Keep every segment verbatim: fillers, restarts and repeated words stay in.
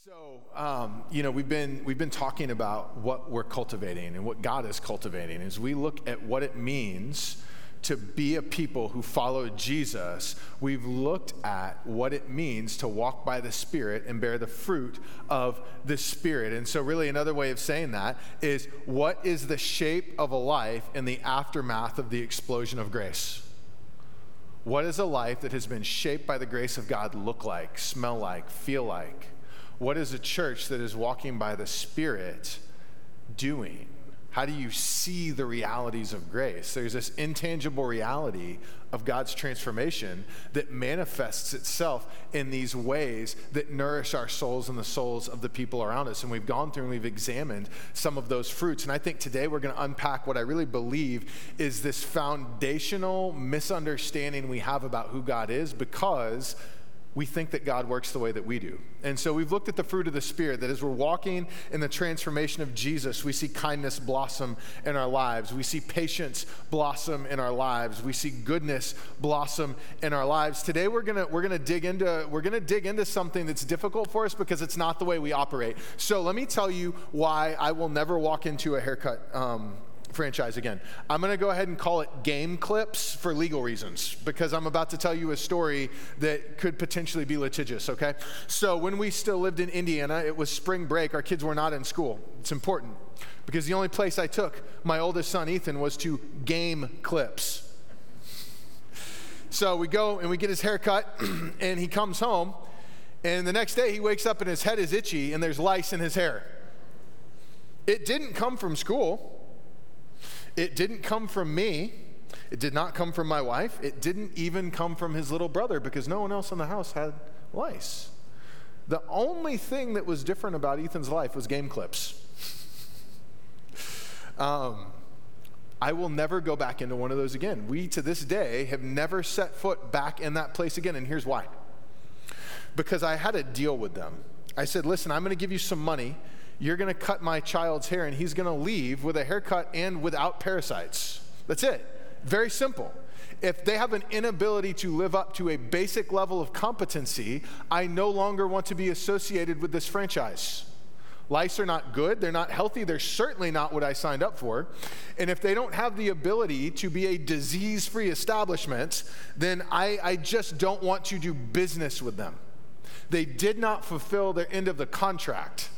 So, um, you know, we've been we've been talking about what we're cultivating and what God is cultivating as we look at what it means to be a people who follow Jesus. We've looked at what it means to walk by the Spirit and bear the fruit of the Spirit. And so really another way of saying that is, what is the shape of a life in the aftermath of the explosion of grace? What does a life that has been shaped by the grace of God look like, smell like, feel like? What is a church that is walking by the Spirit doing? How do you see the realities of grace? There's this intangible reality of God's transformation that manifests itself in these ways that nourish our souls and the souls of the people around us. And we've gone through and we've examined some of those fruits. And I think today we're going to unpack what I really believe is this foundational misunderstanding we have about who God is, because we think that God works the way that we do. And so we've looked at the fruit of the Spirit, that as we're walking in the transformation of Jesus, we see kindness blossom in our lives. We see patience blossom in our lives. We see goodness blossom in our lives. Today we're gonna we're gonna dig into we're gonna dig into something that's difficult for us because it's not the way we operate. So let me tell you why I will never walk into a haircut um, franchise again. I'm going to go ahead and call it Game Clips for legal reasons, because I'm about to tell you a story that could potentially be litigious, okay? So when we still lived in Indiana, it was spring break. Our kids were not in school. It's important because the only place I took my oldest son, Ethan, was to Game Clips. So we go and we get his hair cut and he comes home, and the next day he wakes up and his head is itchy and there's lice in his hair. It didn't come from school. It didn't come from me. It did not come from my wife. It didn't even come from his little brother, because no one else in the house had lice. The only thing that was different about Ethan's life was Game Clips. um, I will never go back into one of those again. We, to this day, have never set foot back in that place again, and here's why. Because I had a deal with them. I said, listen, I'm going to give you some money. You're going to cut my child's hair, and he's going to leave with a haircut and without parasites. That's it. Very simple. If they have an inability to live up to a basic level of competency, I no longer want to be associated with this franchise. Lice are not good. They're not healthy. They're certainly not what I signed up for. And if they don't have the ability to be a disease-free establishment, then I, I just don't want to do business with them. They did not fulfill their end of the contract.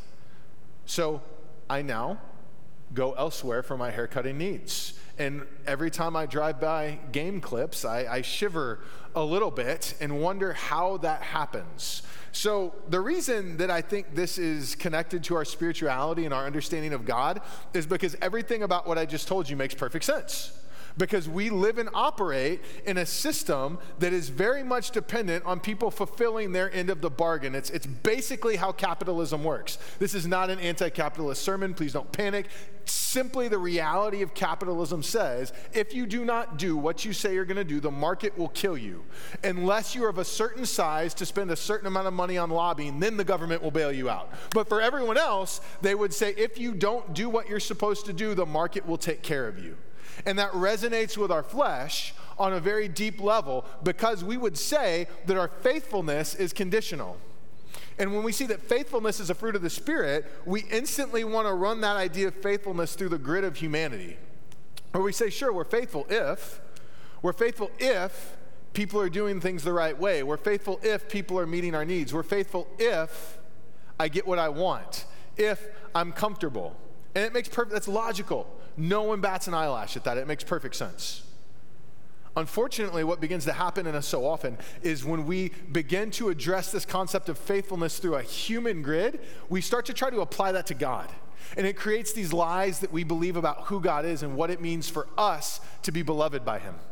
So I now go elsewhere for my haircutting needs. And every time I drive by Game Clips, I, I shiver a little bit and wonder how that happens. So the reason that I think this is connected to our spirituality and our understanding of God is because everything about what I just told you makes perfect sense. Because we live and operate in a system that is very much dependent on people fulfilling their end of the bargain. It's, it's basically how capitalism works. This is not an anti-capitalist sermon. Please don't panic. Simply the reality of capitalism says, if you do not do what you say you're going to do, the market will kill you. Unless you're of a certain size to spend a certain amount of money on lobbying, then the government will bail you out. But for everyone else, they would say, if you don't do what you're supposed to do, the market will take care of you. And that resonates with our flesh on a very deep level, because we would say that our faithfulness is conditional. And when we see that faithfulness is a fruit of the Spirit, we instantly want to run that idea of faithfulness through the grid of humanity. Or we say, sure, we're faithful if, we're faithful if people are doing things the right way. We're faithful if people are meeting our needs. We're faithful if I get what I want, if I'm comfortable. And it makes perfect, that's logical. No one bats an eyelash at that. It makes perfect sense. Unfortunately, what begins to happen in us so often is when we begin to address this concept of faithfulness through a human grid, we start to try to apply that to God. And it creates these lies that we believe about who God is and what it means for us to be beloved by Him.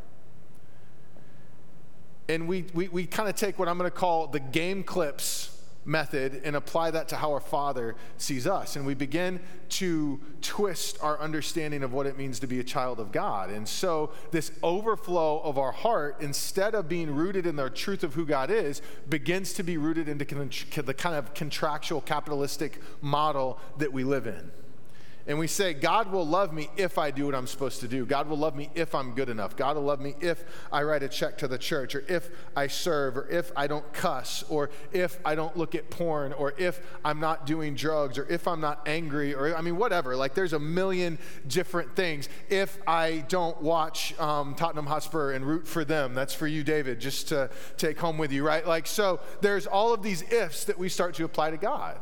And we, we, we kind of take what I'm going to call the Game Clips method and apply that to how our Father sees us. And we begin to twist our understanding of what it means to be a child of God. And so this overflow of our heart, instead of being rooted in the truth of who God is, begins to be rooted into the kind of contractual capitalistic model that we live in. And we say, God will love me if I do what I'm supposed to do. God will love me if I'm good enough. God will love me if I write a check to the church, or if I serve, or if I don't cuss, or if I don't look at porn, or if I'm not doing drugs, or if I'm not angry, or I mean, whatever. Like, there's a million different things. If I don't watch um, Tottenham Hotspur and root for them, that's for you, David, just to take home with you, right? Like, so there's all of these ifs that we start to apply to God.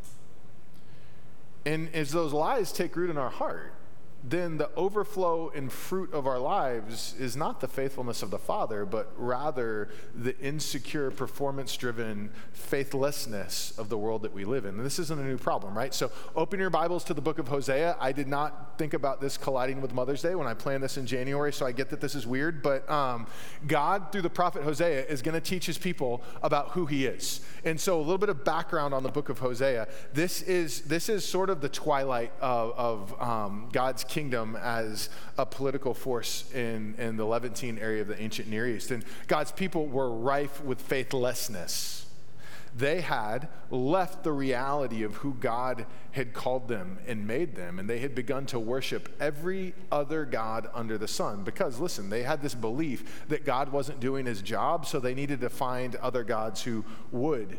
And as those lies take root in our heart, then the overflow and fruit of our lives is not the faithfulness of the Father, but rather the insecure, performance-driven faithlessness of the world that we live in. And this isn't a new problem, right? So open your Bibles to the book of Hosea. I did not think about this colliding with Mother's Day when I planned this in January, so I get that this is weird, but um, God, through the prophet Hosea, is going to teach his people about who he is. And so a little bit of background on the book of Hosea. This is, this is sort of the twilight of, of um, God's kingdom as a political force in, in the Levantine area of the ancient Near East. And God's people were rife with faithlessness. They had left the reality of who God had called them and made them, and they had begun to worship every other god under the sun. Because, listen, they had this belief that God wasn't doing his job, so they needed to find other gods who would.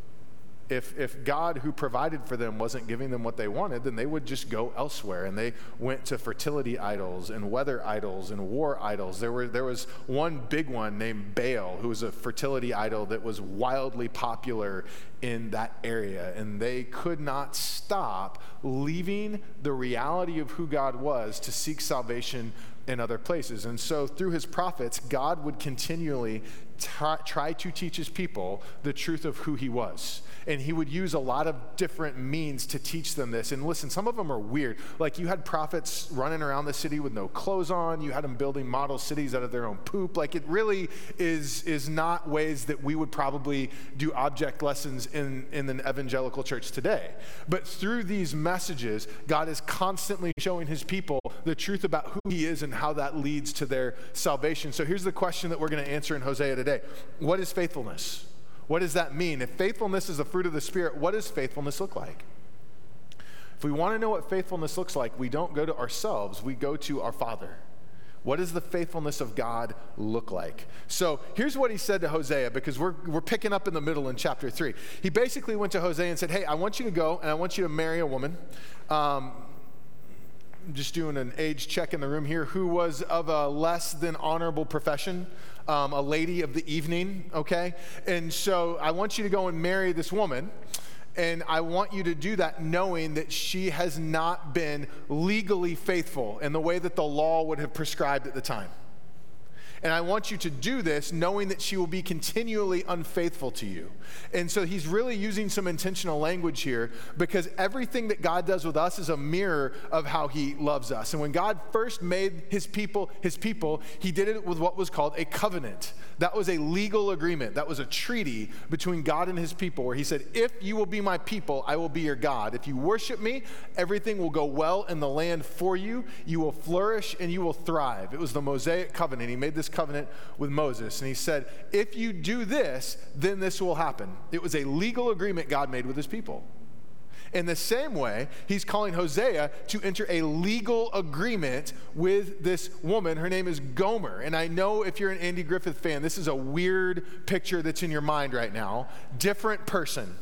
If, if God, who provided for them, wasn't giving them what they wanted, then they would just go elsewhere. And they went to fertility idols and weather idols and war idols. There were there was one big one named Baal, who was a fertility idol that was wildly popular in that area. And they could not stop leaving the reality of who God was to seek salvation in other places. And so through his prophets, God would continually try, try to teach his people the truth of who he was. And he would use a lot of different means to teach them this. And listen, some of them are weird. Like, you had prophets running around the city with no clothes on. You had them building model cities out of their own poop. Like, it really is is not ways that we would probably do object lessons in, in an evangelical church today. But through these messages, God is constantly showing his people the truth about who he is and how that leads to their salvation. So here's the question that we're going to answer in Hosea today. What is faithfulness? What does that mean? If faithfulness is the fruit of the Spirit, what does faithfulness look like? If we want to know what faithfulness looks like, we don't go to ourselves, we go to our Father. What does the faithfulness of God look like? So here's what he said to Hosea, because we're, we're picking up in the middle in chapter three. He basically went to Hosea and said, hey, I want you to go and I want you to marry a woman. Um, just doing an age check in the room here, who was of a less than honorable profession, um, a lady of the evening, okay? And so I want you to go and marry this woman, and I want you to do that knowing that she has not been legally faithful in the way that the law would have prescribed at the time. And I want you to do this knowing that she will be continually unfaithful to you. And so he's really using some intentional language here, because everything that God does with us is a mirror of how he loves us. And when God first made his people his people, he did it with what was called a covenant. That was a legal agreement. That was a treaty between God and his people, where he said, if you will be my people, I will be your God. If you worship me, everything will go well in the land for you. You will flourish and you will thrive. It was the Mosaic covenant. He made this covenant with Moses, and he said, if you do this, then this will happen. It was a legal agreement God made with his people. In the same way, he's calling Hosea to enter a legal agreement with this woman. Her name is Gomer. And I know if you're an Andy Griffith fan, this is a weird picture that's in your mind right now. Different person.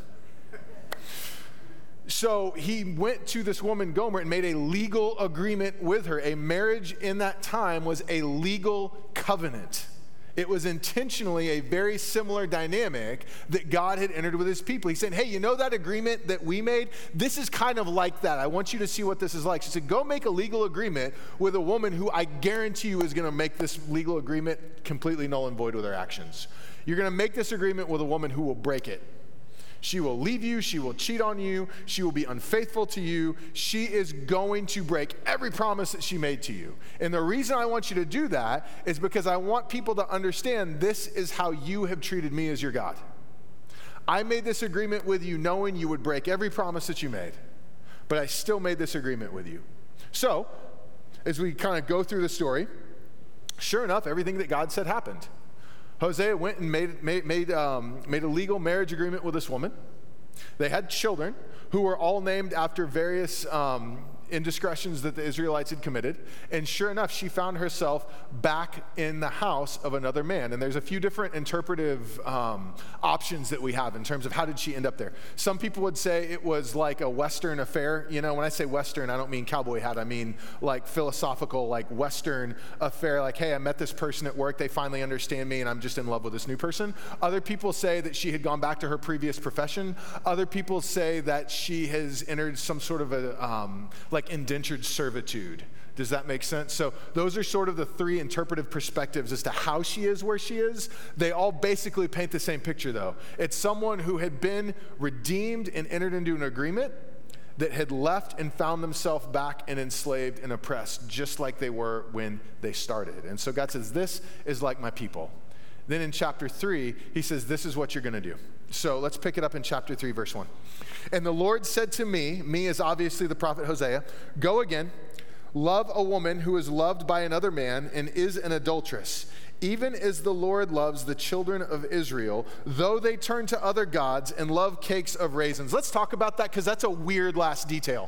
So he went to this woman, Gomer, and made a legal agreement with her. A marriage in that time was a legal covenant. It was intentionally a very similar dynamic that God had entered with his people. He said, hey, you know that agreement that we made? This is kind of like that. I want you to see what this is like. She said, go make a legal agreement with a woman who I guarantee you is going to make this legal agreement completely null and void with her actions. You're going to make this agreement with a woman who will break it. She will leave you. She will cheat on you. She will be unfaithful to you. She is going to break every promise that she made to you. And the reason I want you to do that is because I want people to understand this is how you have treated me as your God. I made this agreement with you knowing you would break every promise that you made, but I still made this agreement with you. So, as we kind of go through the story, sure enough, everything that God said happened. Hosea went and made, made, made, um, made a legal marriage agreement with this woman. They had children who were all named after various um, indiscretions that the Israelites had committed. And sure enough, she found herself back in the house of another man. And there's a few different interpretive um, options that we have in terms of how did she end up there. Some people would say it was like a Western affair. You know, when I say Western, I don't mean cowboy hat. I mean like philosophical, like Western affair. Like, hey, I met this person at work. They finally understand me and I'm just in love with this new person. Other people say that she had gone back to her previous profession. Other people say that she has entered some sort of a um, like indentured servitude. Does that make sense? So those are sort of the three interpretive perspectives as to how she is where she is. They all basically paint the same picture, though. It's someone who had been redeemed and entered into an agreement that had left and found themselves back and enslaved and oppressed, just like they were when they started. And so God says, this is like my people. Then in chapter three, he says, this is what you're going to do. So let's pick it up in chapter three, verse one. And the Lord said to me, me is obviously the prophet Hosea, go again, love a woman who is loved by another man and is an adulteress, even as the Lord loves the children of Israel, though they turn to other gods and love cakes of raisins. Let's talk about that because that's a weird last detail.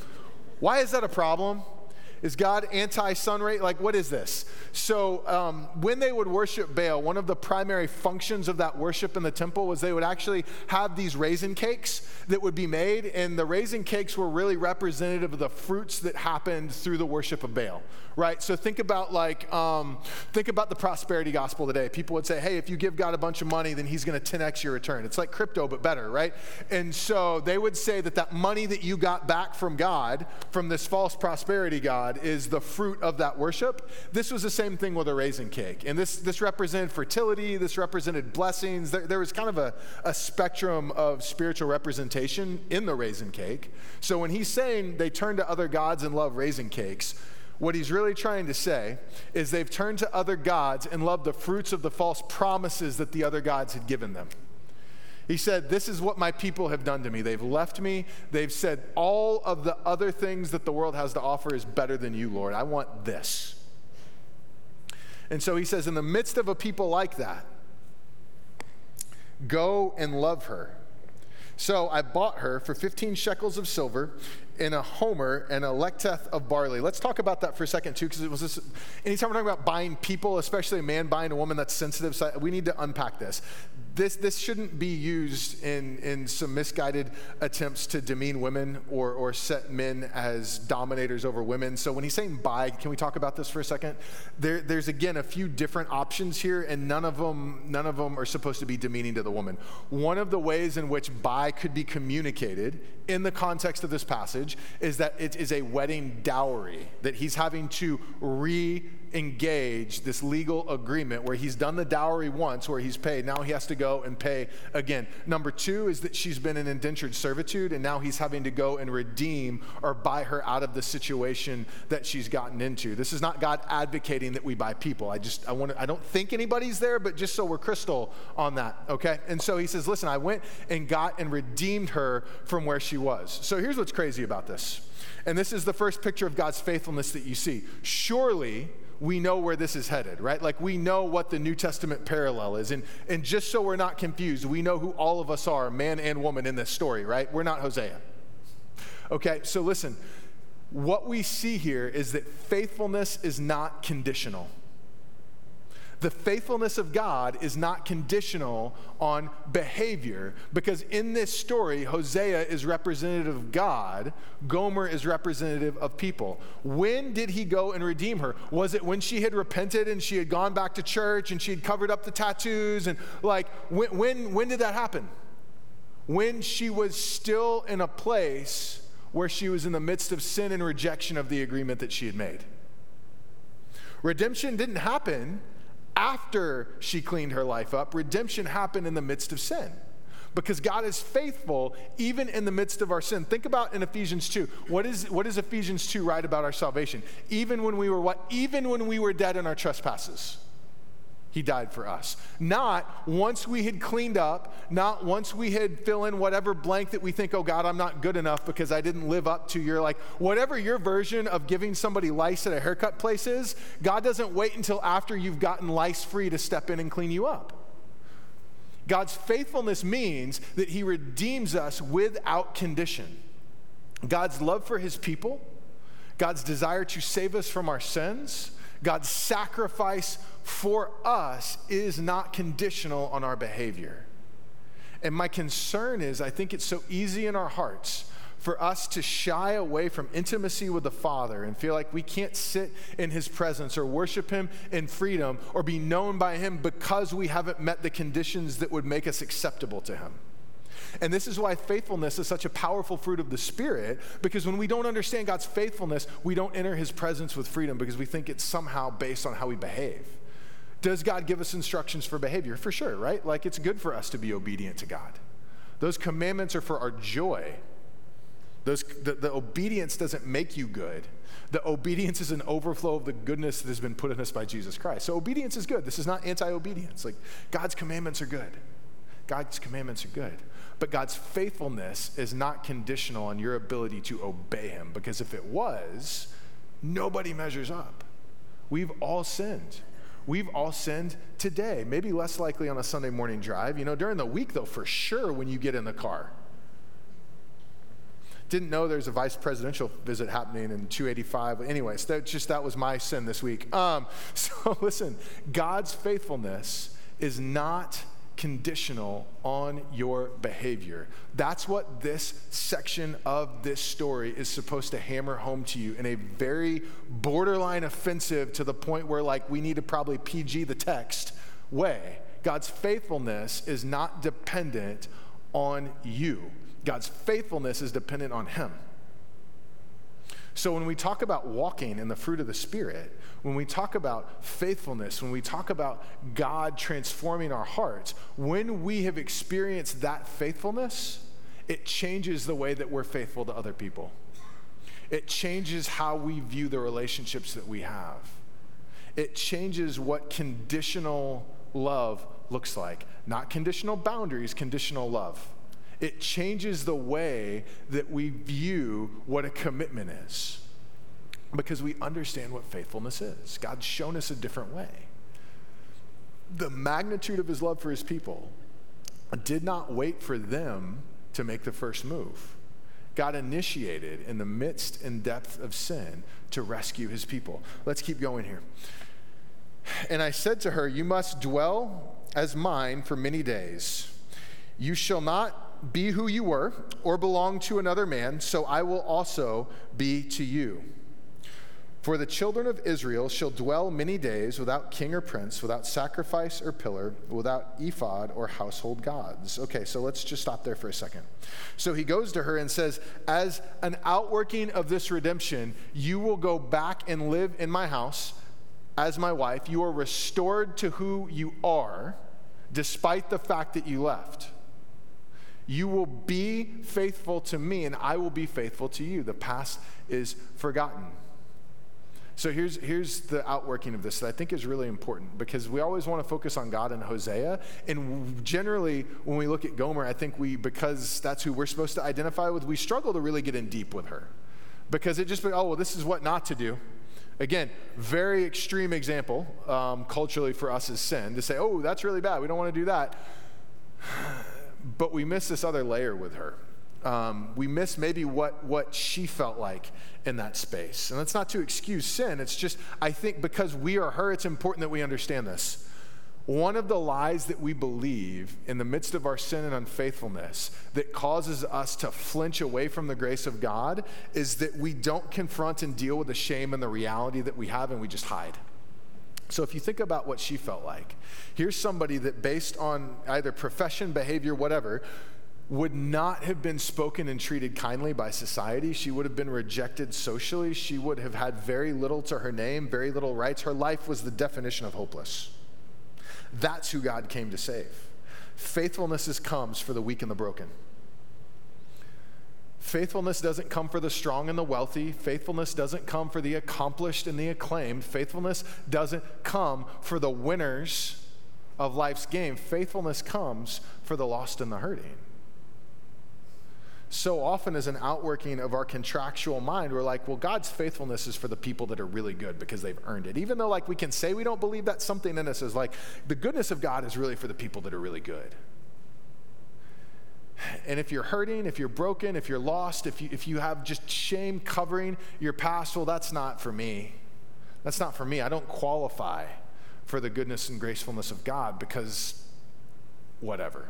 Why is that a problem? Is God anti-sun ray? Like, what is this? So um, when they would worship Baal, one of the primary functions of that worship in the temple was they would actually have these raisin cakes that would be made, and the raisin cakes were really representative of the fruits that happened through the worship of Baal, right? So think about like, um, think about the prosperity gospel today. People would say, hey, if you give God a bunch of money, then he's going to ten x your return. It's like crypto, but better, right? And so they would say that that money that you got back from God, from this false prosperity God, is the fruit of that worship. This was the same thing with a raisin cake. And this this represented fertility, this represented blessings. There, there was kind of a, a spectrum of spiritual representation in the raisin cake. So when he's saying they turn to other gods and love raisin cakes, what he's really trying to say is they've turned to other gods and loved the fruits of the false promises that the other gods had given them. He said, this is what my people have done to me. They've left me. They've said all of the other things that the world has to offer is better than you, Lord. I want this. And so he says, in the midst of a people like that, go and love her. So I bought her for fifteen shekels of silver in a homer and a lecteth of barley. Let's talk about that for a second too, because it was this, anytime we're talking about buying people, especially a man buying a woman that's sensitive, so we need to unpack this. This this shouldn't be used in, in some misguided attempts to demean women or, or set men as dominators over women. So when he's saying buy, can we talk about this for a second? There, there's again a few different options here, and none of them none of them are supposed to be demeaning to the woman. One of the ways in which buy could be communicated in the context of this passage is that it is a wedding dowry, that he's having to re-engage this legal agreement where he's done the dowry once, where he's paid. Now he has to go and pay again. Number two is that she's been in indentured servitude, and now he's having to go and redeem or buy her out of the situation that she's gotten into. This is not God advocating that we buy people. I just, I want to, I don't think anybody's there, but just so we're crystal on that, okay? And so he says, listen, I went and got and redeemed her from where she was. So here's what's crazy about this. And this is the first picture of God's faithfulness that you see. Surely we know where this is headed, right? Like we know what the New Testament parallel is. And, and just so we're not confused, we know who all of us are, man and woman in this story, right? We're not Hosea. Okay, so listen, what we see here is that faithfulness is not conditional. The faithfulness of God is not conditional on behavior, because in this story, Hosea is representative of God, Gomer is representative of people. When did he go and redeem her? Was it when she had repented and she had gone back to church and she had covered up the tattoos? And like, when, when, when did that happen? When she was still in a place where she was in the midst of sin and rejection of the agreement that she had made. Redemption didn't happen after she cleaned her life up. Redemption happened in the midst of sin, because God is faithful even in the midst of our sin. Think about in Ephesians two. What is what does Ephesians two write about our salvation? Even when we were what? Even when we were dead in our trespasses, he died for us. Not once we had cleaned up, not once we had fill in whatever blank that we think, oh God, I'm not good enough because I didn't live up to your, like, whatever your version of giving somebody lice at a haircut place is, God doesn't wait until after you've gotten lice free to step in and clean you up. God's faithfulness means that he redeems us without condition. God's love for his people God's desire to save us from our sins, God's sacrifice for us is not conditional on our behavior. And my concern is, I think it's so easy in our hearts for us to shy away from intimacy with the Father and feel like we can't sit in his presence or worship him in freedom or be known by him because we haven't met the conditions that would make us acceptable to him. And this is why faithfulness is such a powerful fruit of the Spirit, because when we don't understand God's faithfulness, we don't enter his presence with freedom because we think it's somehow based on how we behave. Does God give us instructions for behavior? For sure, right? Like, it's good for us to be obedient to God. Those commandments are for our joy. Those, the, the obedience doesn't make you good. The obedience is an overflow of the goodness that has been put in us by Jesus Christ. So obedience is good. This is not anti-obedience. Like, God's commandments are good. God's commandments are good. But God's faithfulness is not conditional on your ability to obey him, because if it was, nobody measures up. We've all sinned. We've all sinned today, maybe less likely on a Sunday morning drive. You know, during the week, though, for sure, when you get in the car. Didn't know there's a vice presidential visit happening in two eighty-five. Anyways, that just that was my sin this week. Um, so listen, God's faithfulness is not conditional on your behavior. That's what this section of this story is supposed to hammer home to you in a very borderline offensive, to the point where, like, we need to probably P G the text way. God's faithfulness is not dependent on you. God's faithfulness is dependent on him. So when we talk about walking in the fruit of the Spirit, when we talk about faithfulness, when we talk about God transforming our hearts, when we have experienced that faithfulness, it changes the way that we're faithful to other people. It changes how we view the relationships that we have. It changes what conditional love looks like. Not conditional boundaries, conditional love. It changes the way that we view what a commitment is, because we understand what faithfulness is. God's shown us a different way. The magnitude of his love for his people did not wait for them to make the first move. God initiated in the midst and depth of sin to rescue his people. Let's keep going here. And I said to her, you must dwell as mine for many days. You shall not be who you were or belong to another man, so I will also be to you. For the children of Israel shall dwell many days without king or prince, without sacrifice or pillar, without ephod or household gods. Okay, so let's just stop there for a second. So he goes to her and says, as an outworking of this redemption, you will go back and live in my house as my wife. You are restored to who you are, despite the fact that you left. You will be faithful to me, and I will be faithful to you. The past is forgotten. So here's, here's the outworking of this that I think is really important, because we always want to focus on God and Hosea. And generally, when we look at Gomer, I think we, because that's who we're supposed to identify with, we struggle to really get in deep with her. Because it just, oh, well, this is what not to do. Again, very extreme example um, culturally for us is sin. To say, oh, that's really bad. We don't want to do that. But we miss this other layer with her. Um, we miss maybe what, what she felt like in that space. And that's not to excuse sin. It's just, I think because we are her, it's important that we understand this. One of the lies that we believe in the midst of our sin and unfaithfulness that causes us to flinch away from the grace of God is that we don't confront and deal with the shame and the reality that we have, and we just hide. So if you think about what she felt like, here's somebody that, based on either profession, behavior, whatever, would not have been spoken and treated kindly by society. She would have been rejected socially. She would have had very little to her name, very little rights. Her life was the definition of hopeless. That's who God came to save. Faithfulness is, comes for the weak and the broken. Faithfulness doesn't come for the strong and the wealthy. Faithfulness doesn't come for the accomplished and the acclaimed. Faithfulness doesn't come for the winners of life's game. Faithfulness comes for the lost and the hurting. So often, as an outworking of our contractual mind, we're like, well, God's faithfulness is for the people that are really good because they've earned it. Even though, like, we can say we don't believe that, something in us is like, the goodness of God is really for the people that are really good. And if you're hurting, if you're broken, if you're lost, if you, if you have just shame covering your past, well, that's not for me. That's not for me. I don't qualify for the goodness and gracefulness of God because whatever.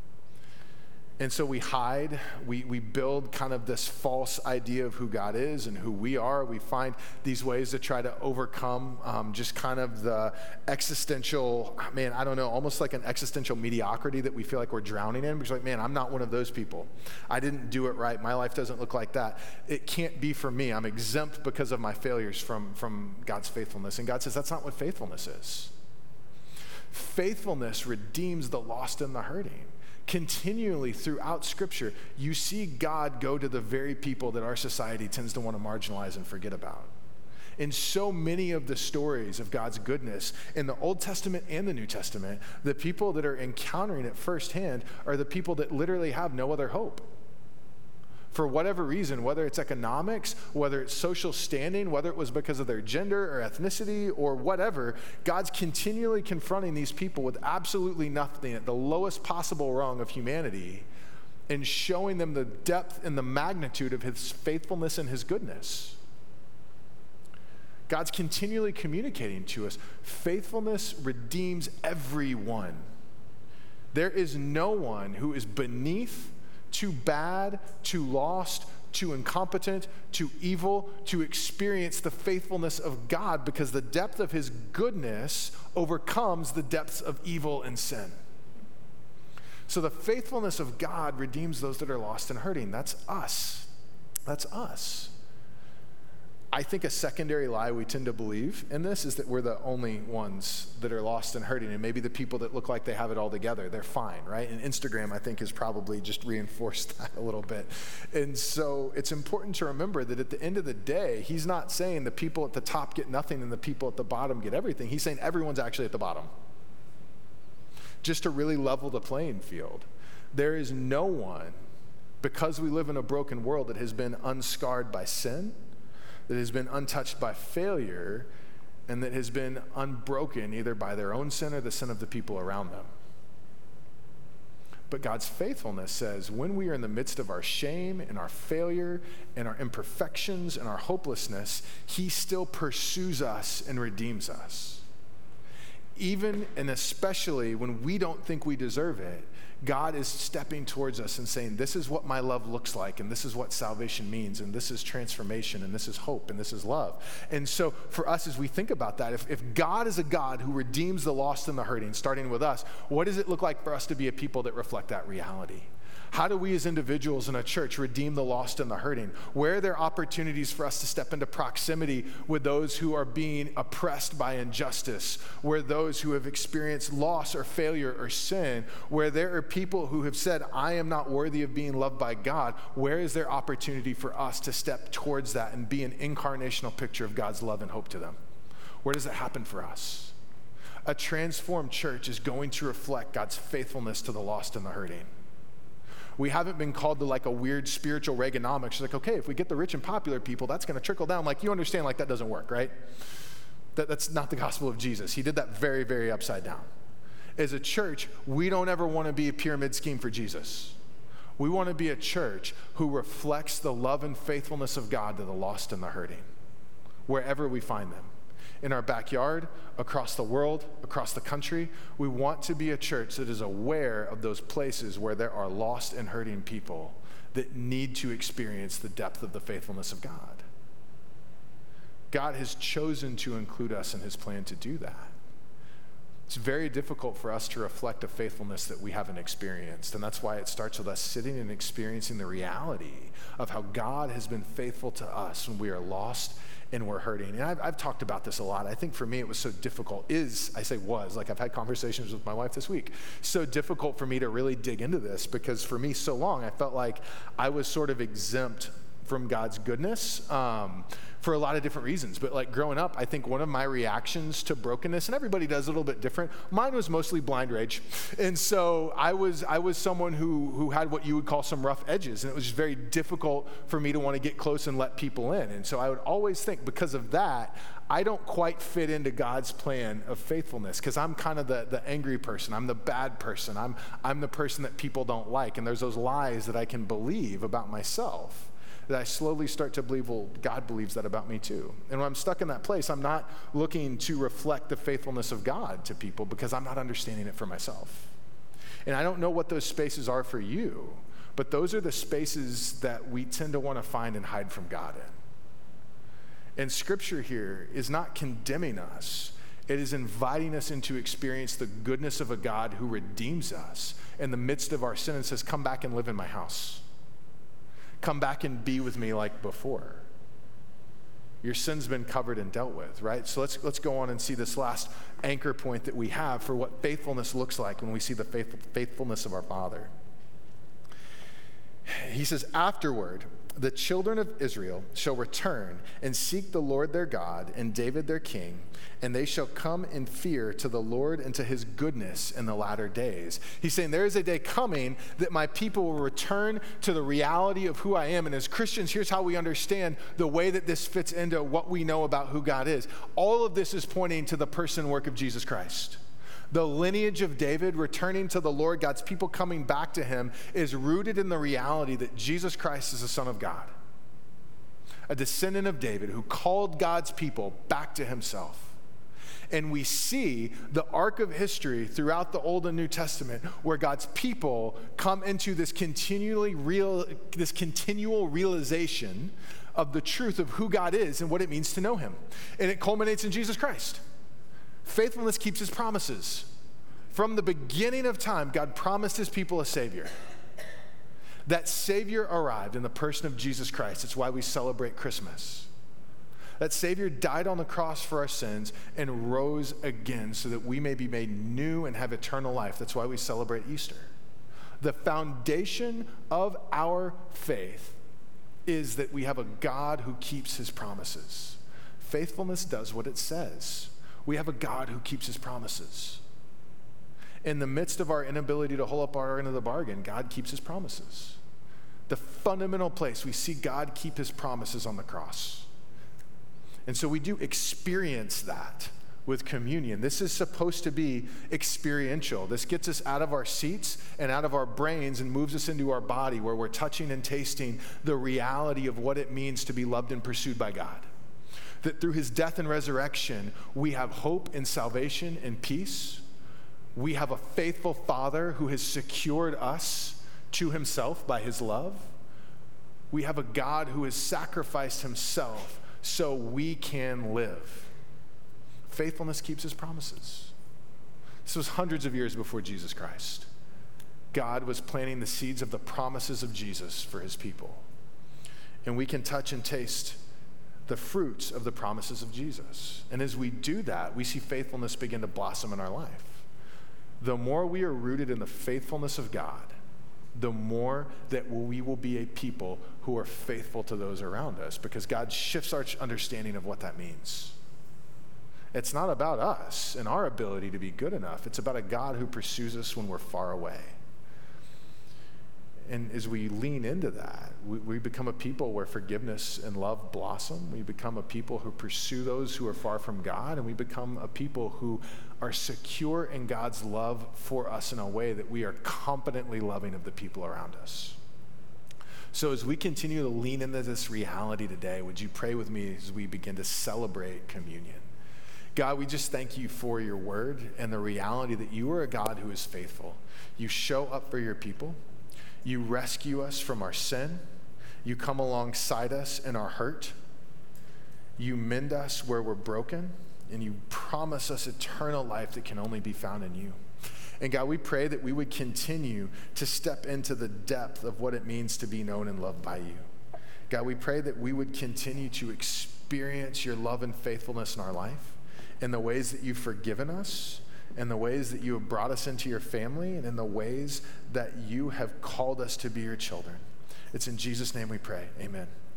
And so we hide, we, we build kind of this false idea of who God is and who we are. We find these ways to try to overcome um, just kind of the existential, man, I don't know, almost like an existential mediocrity that we feel like we're drowning in. Because like, man, I'm not one of those people. I didn't do it right. My life doesn't look like that. It can't be for me. I'm exempt because of my failures from, from God's faithfulness. And God says that's not what faithfulness is. Faithfulness redeems the lost and the hurting. Continually throughout Scripture, you see God go to the very people that our society tends to want to marginalize and forget about. In so many of the stories of God's goodness in the Old Testament and the New Testament, the people that are encountering it firsthand are the people that literally have no other hope. For whatever reason, whether it's economics, whether it's social standing, whether it was because of their gender or ethnicity or whatever, God's continually confronting these people with absolutely nothing at the lowest possible rung of humanity and showing them the depth and the magnitude of his faithfulness and his goodness. God's continually communicating to us, faithfulness redeems everyone. There is no one who is beneath, too bad, too lost, too incompetent, too evil to experience the faithfulness of God because the depth of his goodness overcomes the depths of evil and sin. So the faithfulness of God redeems those that are lost and hurting. That's us. That's us. I think a secondary lie we tend to believe in this is that we're the only ones that are lost and hurting, and maybe the people that look like they have it all together, they're fine, right? And Instagram, I think, has probably just reinforced that a little bit. And so it's important to remember that at the end of the day, he's not saying the people at the top get nothing and the people at the bottom get everything. He's saying everyone's actually at the bottom, just to really level the playing field. There is no one, because we live in a broken world, that has been unscarred by sin, that has been untouched by failure, and that has been unbroken either by their own sin or the sin of the people around them. But God's faithfulness says when we are in the midst of our shame and our failure and our imperfections and our hopelessness, he still pursues us and redeems us. Even and especially when we don't think we deserve it, God is stepping towards us and saying, this is what my love looks like, and this is what salvation means, and this is transformation, and this is hope, and this is love. And so for us, as we think about that, if, if God is a God who redeems the lost and the hurting, starting with us, what does it look like for us to be a people that reflect that reality? How do we as individuals in a church redeem the lost and the hurting? Where are there opportunities for us to step into proximity with those who are being oppressed by injustice? Where those who have experienced loss or failure or sin? Where there are people who have said, I am not worthy of being loved by God? Where is there opportunity for us to step towards that and be an incarnational picture of God's love and hope to them? Where does it happen for us? A transformed church is going to reflect God's faithfulness to the lost and the hurting. We haven't been called to like a weird spiritual Reaganomics. It's like, okay, if we get the rich and popular people, that's going to trickle down. Like, you understand, like, that doesn't work, right? That, that's not the gospel of Jesus. He did that very, very upside down. As a church, we don't ever want to be a pyramid scheme for Jesus. We want to be a church who reflects the love and faithfulness of God to the lost and the hurting, wherever we find them. In our backyard, across the world, across the country, we want to be a church that is aware of those places where there are lost and hurting people that need to experience the depth of the faithfulness of God. God has chosen to include us in his plan to do that. It's very difficult for us to reflect a faithfulness that we haven't experienced, and that's why it starts with us sitting and experiencing the reality of how God has been faithful to us when we are lost and we're hurting. And I've, I've talked about this a lot. I think for me it was so difficult, is, I say was, like I've had conversations with my wife this week, so difficult for me to really dig into this because for me so long I felt like I was sort of exempt from God's goodness um, for a lot of different reasons. But like growing up, I think one of my reactions to brokenness, and everybody does a little bit different, mine was mostly blind rage. And so I was I was someone who who had what you would call some rough edges, and it was just very difficult for me to want to get close and let people in. And so I would always think, because of that, I don't quite fit into God's plan of faithfulness, because I'm kind of the, the angry person. I'm the bad person. I'm, I'm the person that people don't like. And there's those lies that I can believe about myself that I slowly start to believe, well, God believes that about me too. And when I'm stuck in that place, I'm not looking to reflect the faithfulness of God to people because I'm not understanding it for myself. And I don't know what those spaces are for you, but those are the spaces that we tend to want to find and hide from God in. And Scripture here is not condemning us. It is inviting us into experience the goodness of a God who redeems us in the midst of our sin and says, come back and live in my house. Come back and be with me like before. Your sin's been covered and dealt with, right? So let's let's go on and see this last anchor point that we have for what faithfulness looks like when we see the faithful, faithfulness of our Father. He says, afterward, the children of Israel shall return and seek the Lord their God and David their king, and they shall come in fear to the Lord and to his goodness in the latter days. He's saying there is a day coming that my people will return to the reality of who I am. And as Christians, here's how we understand the way that this fits into what we know about who God is. All of this is pointing to the person and work of Jesus Christ. The lineage of David returning to the Lord, God's people coming back to him, is rooted in the reality that Jesus Christ is the Son of God, a descendant of David who called God's people back to himself. And we see the arc of history throughout the Old and New Testament where God's people come into this continually real, this continual realization of the truth of who God is and what it means to know him. And it culminates in Jesus Christ. Faithfulness keeps his promises. From the beginning of time, God promised his people a Savior. That Savior arrived in the person of Jesus Christ. It's why we celebrate Christmas. That Savior died on the cross for our sins and rose again so that we may be made new and have eternal life. That's why we celebrate Easter. The foundation of our faith is that we have a God who keeps his promises. Faithfulness does what it says. We have a God who keeps his promises. In the midst of our inability to hold up our end of the bargain, God keeps his promises. The fundamental place we see God keep his promises on the cross. And so we do experience that with communion. This is supposed to be experiential. This gets us out of our seats and out of our brains and moves us into our body where we're touching and tasting the reality of what it means to be loved and pursued by God. That through his death and resurrection, we have hope and salvation and peace. We have a faithful Father who has secured us to himself by his love. We have a God who has sacrificed himself so we can live. Faithfulness keeps his promises. This was hundreds of years before Jesus Christ. God was planting the seeds of the promises of Jesus for his people. And we can touch and taste the fruits of the promises of Jesus. And as we do that, we see faithfulness begin to blossom in our life. The more we are rooted in the faithfulness of God, the more that we will be a people who are faithful to those around us, because God shifts our understanding of what that means. It's not about us and our ability to be good enough. It's about a God who pursues us when we're far away. And as we lean into that, we, we become a people where forgiveness and love blossom. We become a people who pursue those who are far from God, and we become a people who are secure in God's love for us in a way that we are competently loving of the people around us. So as we continue to lean into this reality today, would you pray with me as we begin to celebrate communion? God, we just thank you for your word and the reality that you are a God who is faithful. You show up for your people. You rescue us from our sin. You come alongside us in our hurt. You mend us where we're broken. And you promise us eternal life that can only be found in you. And God, we pray that we would continue to step into the depth of what it means to be known and loved by you. God, we pray that we would continue to experience your love and faithfulness in our life, in the ways that you've forgiven us, in the ways that you have brought us into your family, and in the ways that you have called us to be your children. It's in Jesus' name we pray. Amen.